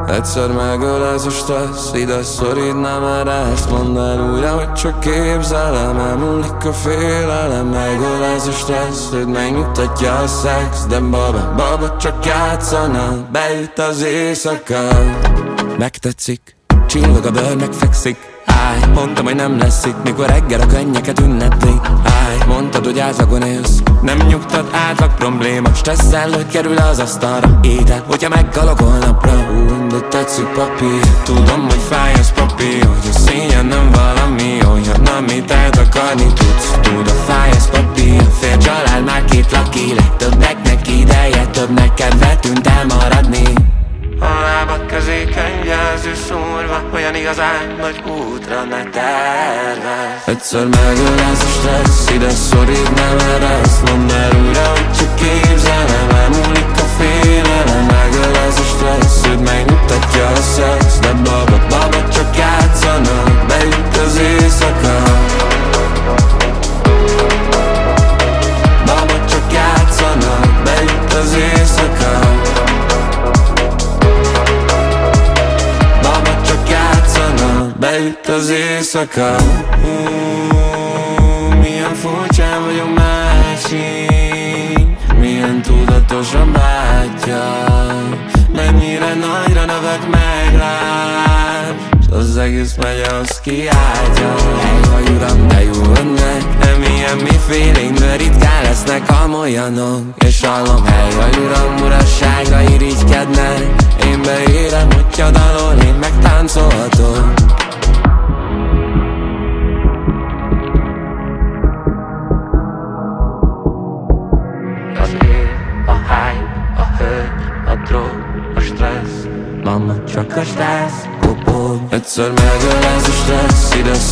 Egyszer megöl ez a stressz, ide szorítna már ezt. Mondd el újra, hogy csak képzelem, elmúlik a félelem. Megöl ez a stressz, őt megnyugtatja a szex. De baba csak játszana, beüt az éjszaka. Megtetszik, csillog a bőr, megfekszik. Állj, mondtam, hogy nem lesz itt, mikor reggel a könnyeket ünnepli. Állj, mondtad, hogy átlagon élsz, nem nyugtat átlag probléma. Stresszel, hogy kerül az asztalra étel, hogyha meghalok holnapra. De tetszik papír, tudom, hogy fáj az papír, hogy a színjen nem valami olyan, amit eltakarni tudsz. Tud, a fáj az papír, fél család, már két laki. Legtöbbeknek ideje, többnek kedve tűnt elmaradni. A lábad közé könyvjelző szúrva, olyan igazán nagy útra ne tervez. Egyszer megöl ez a stressz, ide szorít, nem eresz. Mondd el újra, hogy csak képzelem, elmúlik a félelem. Megöl ez a stressz, őt megnyugtatja a szex. De baba csak játszana, beüt az éjszaka. Baba csak játszana, beüt az éjszaka. Beüt az éjszaka. Milyen furcsán vagyok másik, milyen tudatosan bátja. Mennyire nagyra növök meg rád, s az egész megy, az kiáltja. Hely, uram, de jó önnek, nem ilyen mi feeling, de ritkán lesznek amolyanok. És hallom, hely, uram, urasságra irigykednek. Én beérem, hogyha dalol, én meg táncolhatok. Az év, a hype, a hőt, a drog, a stressz. Mama, csak a stressz, kopog. Egyszer megöl ez a stressz, ide